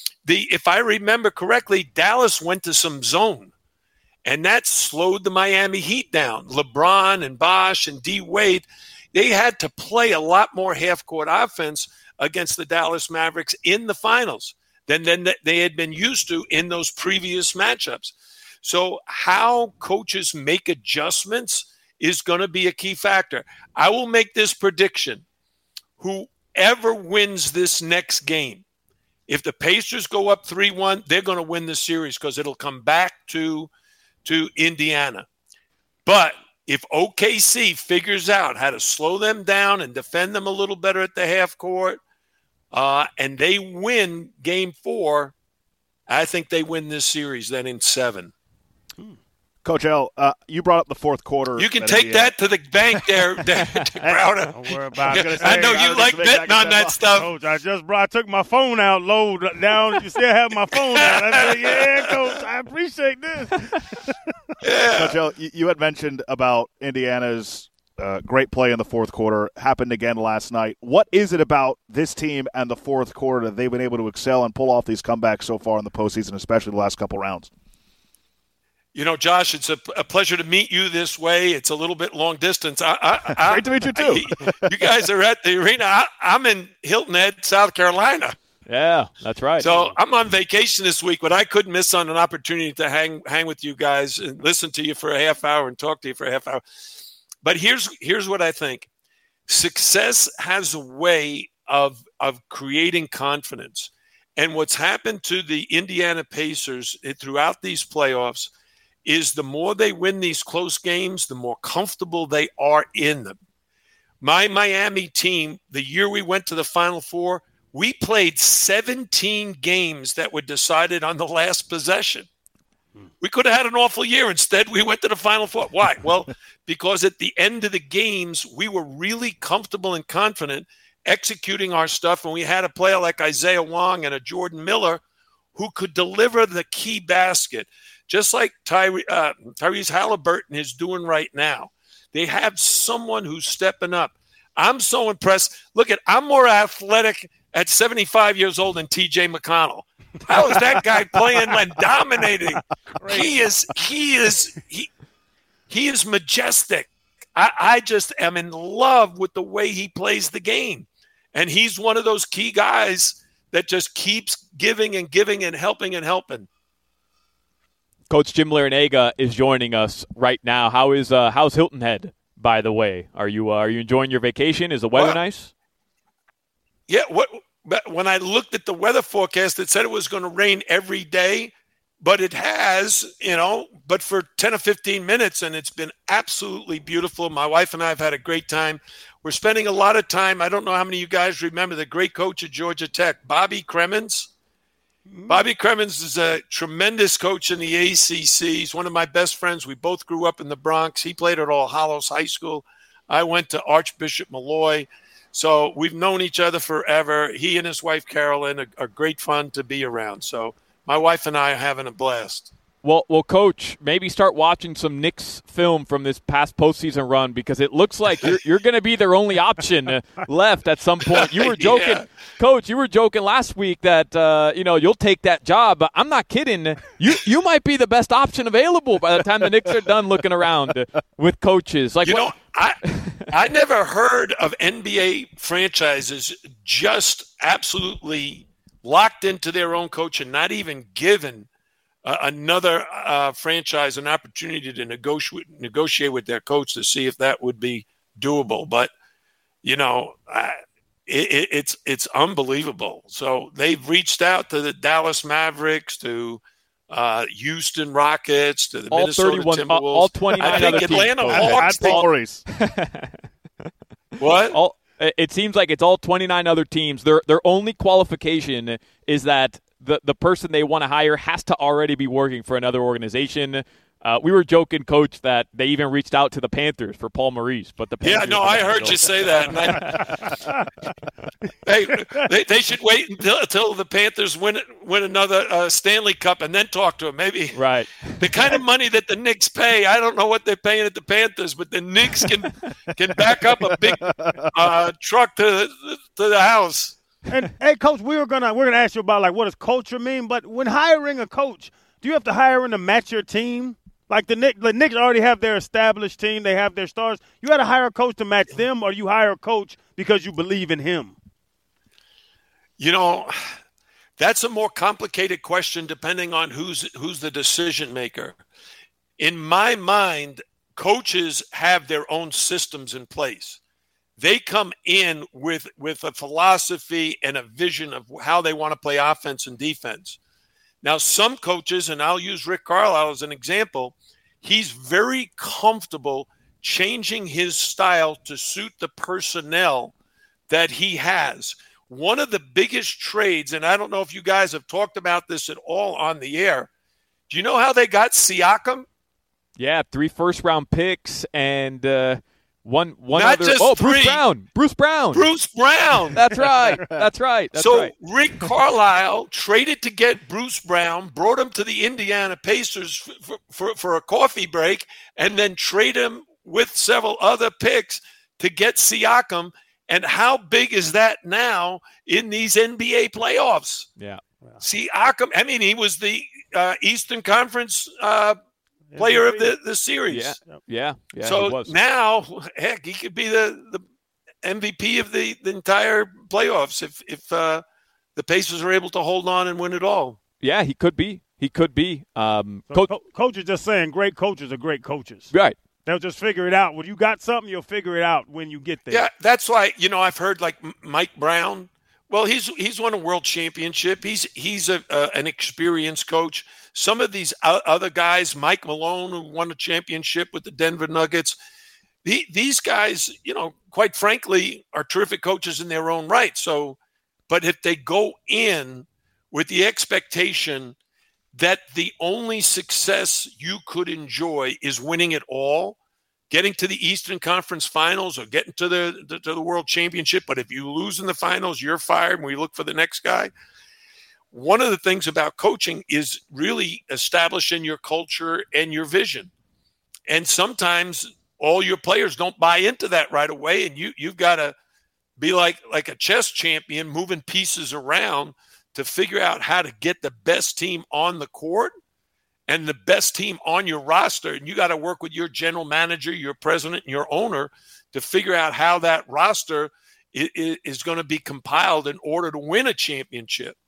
if I remember correctly, Dallas went to some zone, and that slowed the Miami Heat down. LeBron and Bosh and D. Wade, they had to play a lot more half-court offense against the Dallas Mavericks in the finals than they had been used to in those previous matchups. So how coaches make adjustments is going to be a key factor. I will make this prediction. Whoever wins this next game, if the Pacers go up 3-1, they're going to win the series because it'll come back to Indiana. But if OKC figures out how to slow them down and defend them a little better at the half court, and they win Game 4, I think they win this series then in 7. Coach L, you brought up the fourth quarter. You can take that to the bank there, Crowder. Don't worry about it. I know you like betting on that stuff. Coach, I took my phone out, low down. You still have my phone out. I said, yeah, Coach, I appreciate this. Yeah. Coach L, you had mentioned about Indiana's great play in the fourth quarter. Happened again last night. What is it about this team and the fourth quarter that they've been able to excel and pull off these comebacks so far in the postseason, especially the last couple rounds? Josh, it's a pleasure to meet you this way. It's a little bit long distance. Great to meet you, too. You guys are at the arena. I'm in Hilton Head, South Carolina. Yeah, that's right. So I'm on vacation this week, but I couldn't miss on an opportunity to hang with you guys and listen to you for a half hour and talk to you for a half hour. But here's what I think. Success has a way of creating confidence. And what's happened to the Indiana Pacers throughout these playoffs is the more they win these close games, the more comfortable they are in them. My Miami team, the year we went to the Final Four, we played 17 games that were decided on the last possession. We could have had an awful year. Instead, we went to the Final Four. Why? Well, because at the end of the games, we were really comfortable and confident executing our stuff, and we had a player like Isaiah Wong and a Jordan Miller who could deliver the key basket, just like Tyrese Halliburton is doing right now. They have someone who's stepping up. I'm so impressed. Look, I'm more athletic at 75 years old than T.J. McConnell. How is that guy playing and dominating? He is majestic. I just am in love with the way he plays the game. And he's one of those key guys that just keeps giving and giving and helping and helping. Coach Jim Larrañaga is joining us right now. How's Hilton Head, by the way? Are you enjoying your vacation? Is the weather nice? Yeah. When I looked at the weather forecast, it said it was going to rain every day, but it has, but for 10 or 15 minutes, and it's been absolutely beautiful. My wife and I have had a great time. We're spending a lot of time. I don't know how many of you guys remember the great coach at Georgia Tech, Bobby Cremins. Bobby Cremins is a tremendous coach in the ACC. He's one of my best friends. We both grew up in the Bronx. He played at All Hallows High School. I went to Archbishop Malloy. So we've known each other forever. He and his wife, Carolyn, are great fun to be around. So my wife and I are having a blast. Well, Coach, maybe start watching some Knicks film from this past postseason run, because it looks like you're going to be their only option left at some point. You were joking, yeah. Coach. You were joking last week that you'll take that job. But I'm not kidding. You might be the best option available by the time the Knicks are done looking around with coaches. Like I never heard of NBA franchises just absolutely locked into their own coach and not even given another franchise an opportunity to negotiate with their coach to see if that would be doable. But, it's unbelievable. So they've reached out to the Dallas Mavericks, to Houston Rockets, to the Minnesota Timberwolves. All 29 I think other Atlanta teams. Hawks. What? It seems like it's all 29 other teams. Their only qualification is that the person they want to hire has to already be working for another organization. We were joking, Coach, that they even reached out to the Panthers for Paul Maurice, but the Panthers I heard you say that. They should wait until the Panthers win another Stanley Cup and then talk to him. Maybe right. The kind of money that the Knicks pay, I don't know what they're paying at the Panthers, but the Knicks can back up a big truck to the house. And hey, Coach, we're gonna ask you about what does culture mean, but when hiring a coach, do you have to hire him to match your team? Like the Knicks already have their established team, they have their stars. You got to hire a coach to match them, or you hire a coach because you believe in him? That's a more complicated question depending on who's the decision maker. In my mind, coaches have their own systems in place. They come in with a philosophy and a vision of how they want to play offense and defense. Now, some coaches, and I'll use Rick Carlisle as an example, he's very comfortable changing his style to suit the personnel that he has. One of the biggest trades, and I don't know if you guys have talked about this at all on the air, do you know how they got Siakam? Yeah, 3 first-round picks and one Not other. just Bruce three. Bruce Brown. That's right. That's right. Rick Carlisle traded to get Bruce Brown, brought him to the Indiana Pacers for a coffee break, and then trade him with several other picks to get Siakam. And how big is that now in these NBA playoffs? Yeah. Siakam, he was the Eastern Conference player of the series. Yeah. So now, heck, he could be the MVP of the entire playoffs if the Pacers are able to hold on and win it all. Yeah, he could be. Coach is just saying great coaches are great coaches. Right. They'll just figure it out. When you got something, you'll figure it out when you get there. Yeah, that's why, I've heard like Mike Brown. Well, he's won a world championship. He's an experienced coach. Some of these other guys, Mike Malone, who won a championship with the Denver Nuggets, these guys, quite frankly, are terrific coaches in their own right. So, but if they go in with the expectation that the only success you could enjoy is winning it all, getting to the Eastern Conference Finals or getting to the World Championship, but if you lose in the finals, you're fired and we look for the next guy. One of the things about coaching is really establishing your culture and your vision. And sometimes all your players don't buy into that right away, and you've got to be like a chess champion moving pieces around to figure out how to get the best team on the court and the best team on your roster. And you got to work with your general manager, your president, and your owner to figure out how that roster is going to be compiled in order to win a championship.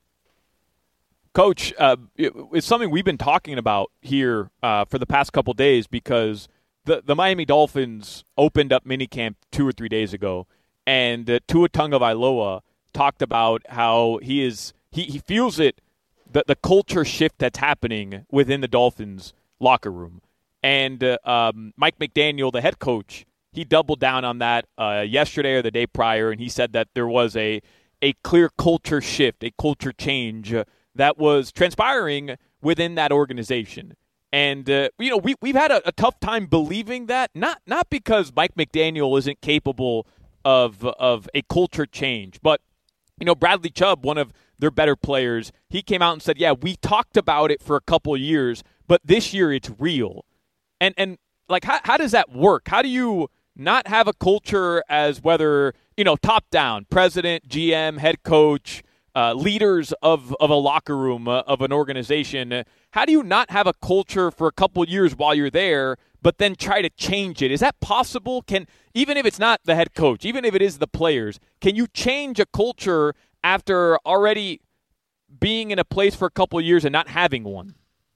Coach, it's something we've been talking about here for the past couple days because the Miami Dolphins opened up minicamp 2 or 3 days ago, and Tua Tagovailoa talked about how he feels it, the culture shift that's happening within the Dolphins locker room. And Mike McDaniel, the head coach, he doubled down on that yesterday or the day prior, and he said that there was a clear culture shift, a culture change that was transpiring within that organization. And, we've had a tough time believing that, not because Mike McDaniel isn't capable of a culture change, but, Bradley Chubb, one of their better players, he came out and said, yeah, we talked about it for a couple of years, but this year it's real. And like, how does that work? How do you not have a culture as whether, top down, president, GM, head coach, leaders of a locker room, of an organization? How do you not have a culture for a couple of years while you're there, but then try to change it? Is that possible? Even if it's not the head coach, even if it is the players, can you change a culture after already being in a place for a couple of years and not having one?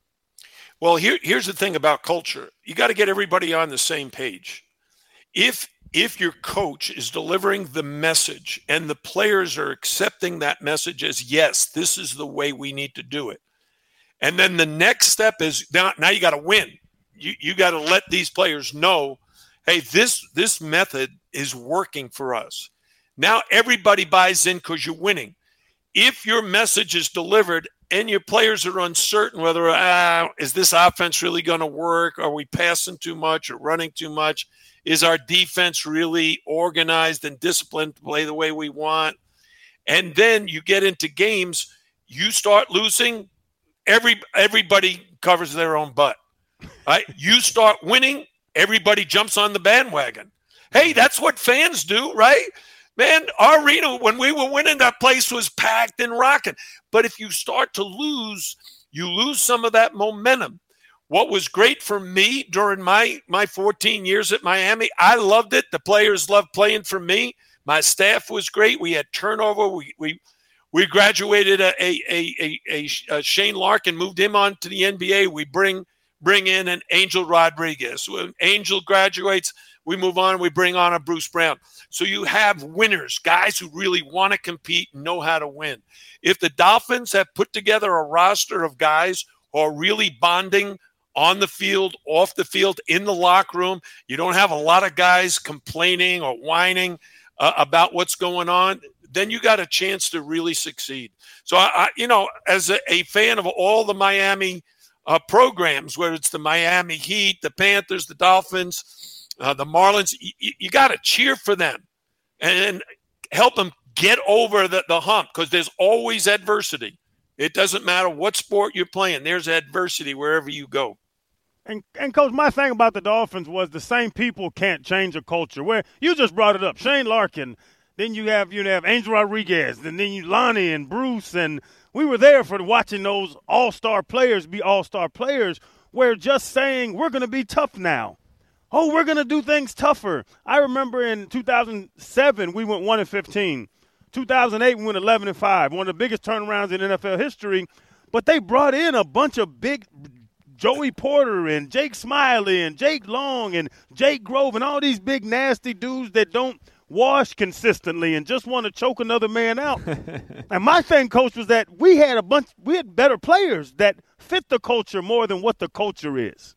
Well, here's the thing about culture. You got to get everybody on the same page. If your coach is delivering the message and the players are accepting that message as, yes, this is the way we need to do it. And then the next step is now you got to win. You got to let these players know, hey, this method is working for us. Now everybody buys in because you're winning. If your message is delivered and your players are uncertain whether, is this offense really going to work? Are we passing too much or running too much? Is our defense really organized and disciplined to play the way we want? And then you get into games, you start losing, everybody covers their own butt. Right? You start winning, everybody jumps on the bandwagon. Hey, that's what fans do, right? Man, our arena, when we were winning, that place was packed and rocking. But if you start to lose, you lose some of that momentum. What was great for me during my 14 years at Miami, I loved it. The players loved playing for me. My staff was great. We had turnover. We graduated a Shane Larkin, moved him on to the NBA. We bring in an Angel Rodriguez. When Angel graduates, we move on. We bring on a Bruce Brown. So you have winners, guys who really want to compete and know how to win. If the Dolphins have put together a roster of guys who are really bonding on the field, off the field, in the locker room, you don't have a lot of guys complaining or whining about what's going on, then you got a chance to really succeed. So, as a fan of all the Miami programs, whether it's the Miami Heat, the Panthers, the Dolphins, the Marlins, you got to cheer for them and help them get over the hump, because there's always adversity. It doesn't matter what sport you're playing. There's adversity wherever you go. And Coach, my thing about the Dolphins was the same people can't change a culture. Where you just brought it up, Shane Larkin, then you have Angel Rodriguez, and then you Lonnie and Bruce, and we were there for watching those all-star players be all-star players. Where just saying we're going to be tough now. Oh, we're going to do things tougher. I remember in 2007 we went 1-15. 2008 we went 11-5. One of the biggest turnarounds in NFL history. But they brought in a bunch of big Joey Porter and Jake Smiley and Jake Long and Jake Grove and all these big nasty dudes that don't wash consistently and just want to choke another man out. And my thing, Coach, was that we had better players that fit the culture more than what the culture is.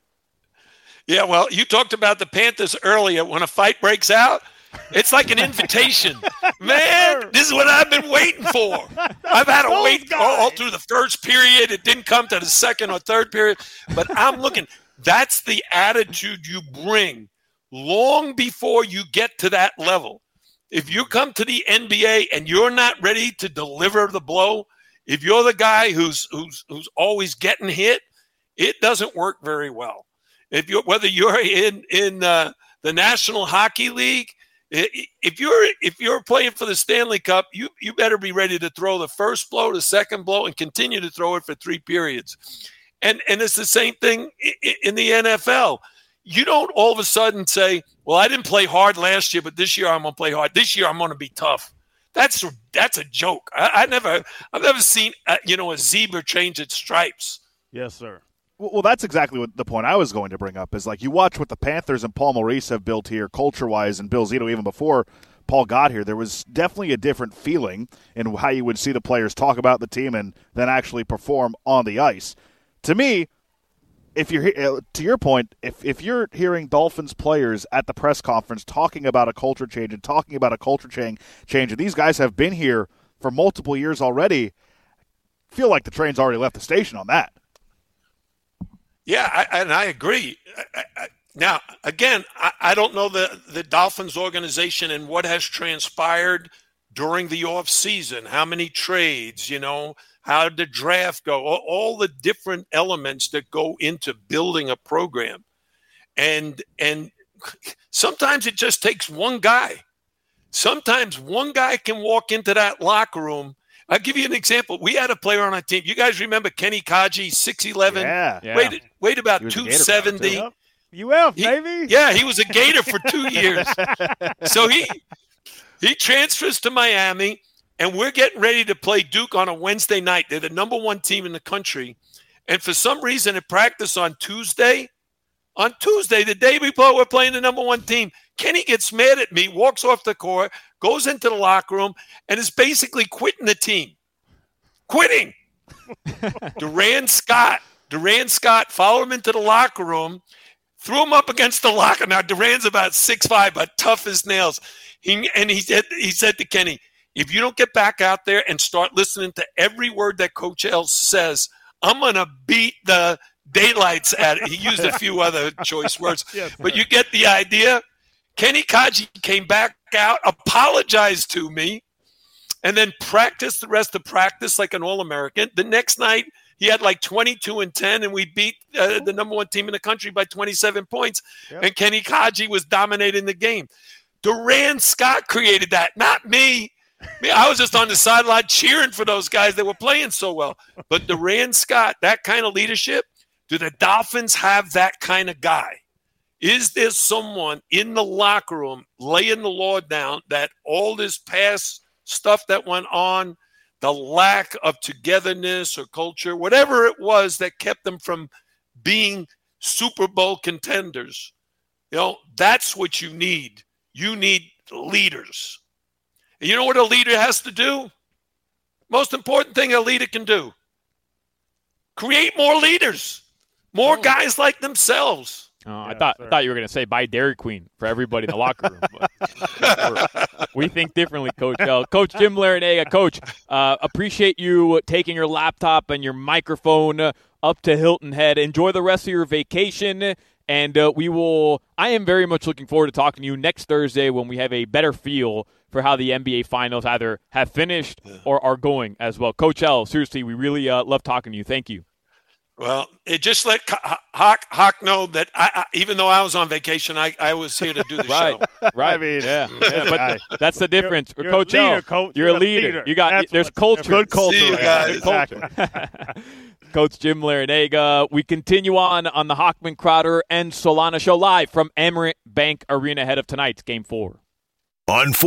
Yeah, well, you talked about the Panthers earlier. When a fight breaks out, it's like an invitation. Man, this is what I've been waiting for. I've had to wait all through the first period. It didn't come to the second or third period. But I'm looking. That's the attitude you bring long before you get to that level. If you come to the NBA and you're not ready to deliver the blow, if you're the guy who's always getting hit, it doesn't work very well. Whether you're in the National Hockey League, if you're playing for the Stanley Cup, you better be ready to throw the first blow, the second blow, and continue to throw it for 3 periods. And it's the same thing in the NFL. You don't all of a sudden say, well, I didn't play hard last year, but this year I'm going to play hard. This year I'm going to be tough. That's a joke. I've never seen a zebra change its stripes. Yes, sir. Well, that's exactly what the point I was going to bring up is, like, you watch what the Panthers and Paul Maurice have built here culture-wise, and Bill Zito even before Paul got here. There was definitely a different feeling in how you would see the players talk about the team and then actually perform on the ice. To me, if you're to your point, if you're hearing Dolphins players at the press conference talking about a culture change and talking about a culture change, and these guys have been here for multiple years already, I feel like the train's already left the station on that. Yeah, I agree. Now, again, I don't know the Dolphins organization and what has transpired during the offseason, how many trades, how did the draft go, all the different elements that go into building a program. And sometimes it just takes one guy. Sometimes one guy can walk into that locker room. I'll give you an example. We had a player on our team. You guys remember Kenny Kaji, 6'11"? Yeah. Weighed about 270. UF, baby. Yeah, he was a Gator for 2 years. So he transfers to Miami, and we're getting ready to play Duke on a Wednesday night. They're the number 1 team in the country. And for some reason, at practice on Tuesday, the day before we're playing the number 1 team, Kenny gets mad at me, walks off the court, goes into the locker room, and is basically quitting the team. Quitting. Durand Scott followed him into the locker room, threw him up against the locker. Now, Durand's about 6'5", but tough as nails. He said to Kenny, if you don't get back out there and start listening to every word that Coach L says, I'm going to beat the daylights at it. He used a few other choice words. Yes, but you get the idea. Kenny Kaji came back out, apologized to me, and then practiced the rest of practice like an All-American. The next night, he had like 22 and 10, and we beat the number 1 team in the country by 27 points. Yep. And Kenny Kaji was dominating the game. Durand Scott created that, not me. I was just on the sideline cheering for those guys that were playing so well. But Durand Scott, that kind of leadership, do the Dolphins have that kind of guy? Is there someone in the locker room laying the law down that all this past stuff that went on, the lack of togetherness or culture, whatever it was that kept them from being Super Bowl contenders, that's what you need. You need leaders. And you know what a leader has to do? Most important thing a leader can do. Create more leaders. More guys like themselves. I thought you were going to say buy Dairy Queen for everybody in the locker room. But we think differently, Coach L. Coach Jim Larrañaga. Coach, appreciate you taking your laptop and your microphone up to Hilton Head. Enjoy the rest of your vacation, and I am very much looking forward to talking to you next Thursday when we have a better feel for how the NBA Finals either have finished or are going as well. Coach L, seriously, we really love talking to you. Thank you. Well, it just let Hawk know that even though I was on vacation, I was here to do the show. Right. I mean, yeah. But that's the difference. You're Coach a leader, L, Coach. You're a leader. There's culture. Good culture. See you guys. Exactly. Coach Jim Larrañaga. We continue on the Hochman, Crowder, and Solana show live from Amerant Bank Arena ahead of tonight's Game 4.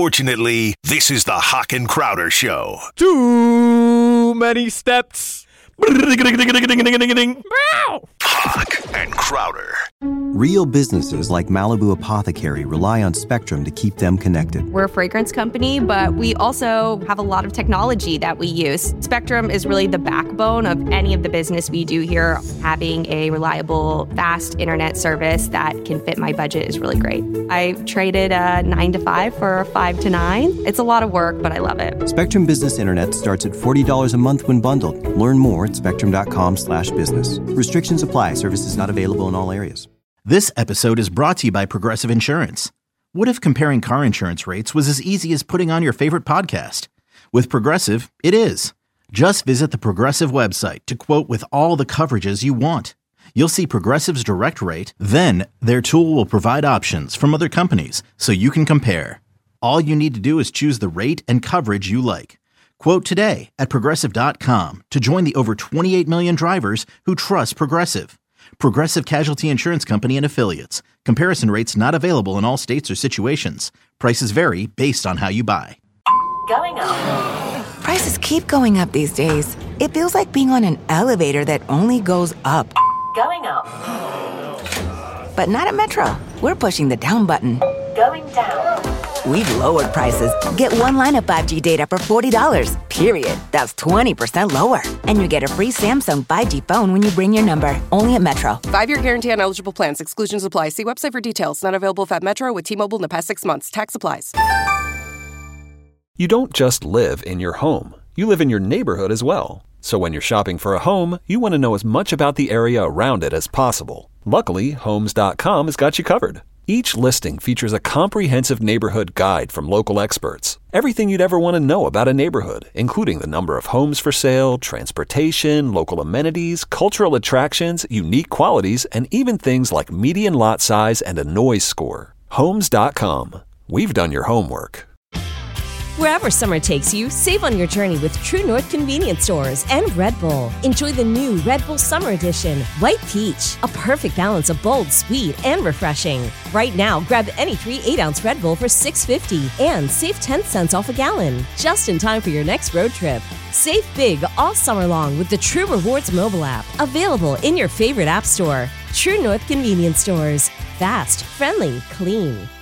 Unfortunately, this is the Hawk and Crowder Show. Too many steps. Hawk and Crowder. Real businesses like Malibu Apothecary rely on Spectrum to keep them connected. We're a fragrance company, but we also have a lot of technology that we use. Spectrum is really the backbone of any of the business we do here. Having a reliable, fast internet service that can fit my budget is really great. I traded a 9 to 5 for a 5 to 9. It's a lot of work, but I love it. Spectrum Business Internet starts at $40 a month when bundled. Learn more at spectrum.com/business. Restrictions apply. Services not available in all areas. This episode is brought to you by Progressive Insurance. What if comparing car insurance rates was as easy as putting on your favorite podcast? With Progressive, it is. Just visit the Progressive website to quote with all the coverages you want. You'll see Progressive's direct rate, then their tool will provide options from other companies so you can compare. All you need to do is choose the rate and coverage you like. Quote today at Progressive.com to join the over 28 million drivers who trust Progressive. Progressive Casualty Insurance Company and Affiliates. Comparison rates not available in all states or situations. Prices vary based on how you buy. Going up. Prices keep going up these days. It feels like being on an elevator that only goes up. Going up. But not at Metro. We're pushing the down button. Going down. We've lowered prices. Get one line of 5G data for $40, period. That's 20% lower. And you get a free Samsung 5G phone when you bring your number. Only at Metro. 5-year guarantee on eligible plans. Exclusions apply. See website for details. Not available if at Metro with T-Mobile in the past 6 months. Tax applies. You don't just live in your home. You live in your neighborhood as well. So when you're shopping for a home, you want to know as much about the area around it as possible. Luckily, Homes.com has got you covered. Each listing features a comprehensive neighborhood guide from local experts. Everything you'd ever want to know about a neighborhood, including the number of homes for sale, transportation, local amenities, cultural attractions, unique qualities, and even things like median lot size and a noise score. Homes.com. We've done your homework. Wherever summer takes you, save on your journey with True North Convenience Stores and Red Bull. Enjoy the new Red Bull Summer Edition, White Peach, a perfect balance of bold, sweet, and refreshing. Right now, grab any 3 8-ounce Red Bull for $6.50 and save 10 cents off a gallon, just in time for your next road trip. Save big all summer long with the True Rewards mobile app, available in your favorite app store. True North Convenience Stores. Fast, friendly, clean.